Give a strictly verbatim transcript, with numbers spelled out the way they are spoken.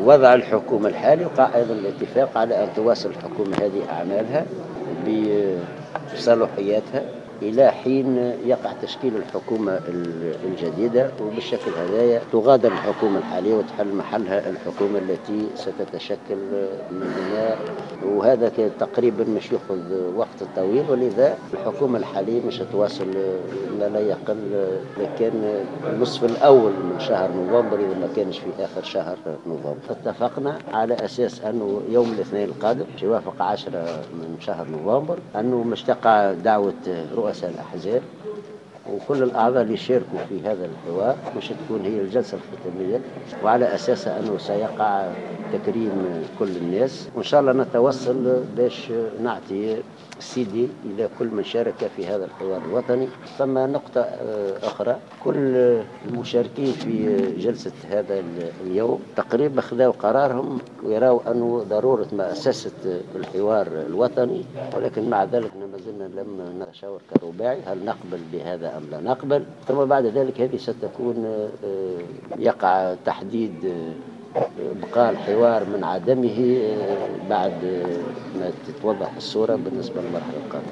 وضع الحكومة الحالي، وقع أيضا الاتفاق على أن تواصل الحكومة هذه أعمالها بصلاحياتها إلى حين يقع تشكيل الحكومة الجديدة، وبالشكل هذا تغادر الحكومة الحالية وتحل محلها الحكومة التي ستتشكل من هنا، وهذا تقريبا مش يأخذ وقت طويل، ولذا الحكومة الحالية مش هتواصل ما لا يقل لكن النصف الأول من شهر نوفمبر إذا ما كانش في آخر شهر نوفمبر. اتفقنا على أساس أنه يوم الاثنين القادم يوافق عشرة من شهر نوفمبر أنه مش تقع دعوة رؤساء الأحزاب وكل الأعضاء اللي يشاركوا في هذا الحوار مش تكون هي الجلسة الختامية، وعلى أساسها أنه سيقع تكريم كل الناس، وإن شاء الله نتوصل باش نعطي سيدي إلى كل من شارك في هذا الحوار الوطني. ثم نقطة أخرى، كل المشاركين في جلسة هذا اليوم تقريبا أخذوا قرارهم ويراوا أنه ضرورة مؤسسة الحوار الوطني، ولكن مع ذلك ما زلنا لم نتشاور كرباعي هل نقبل بهذا أم لا نقبل. ثم بعد ذلك هذه ستكون يقع تحديد بقاء الحوار من عدمه بعد ما تتوضح الصورة بالنسبة للمرحلة القادمة.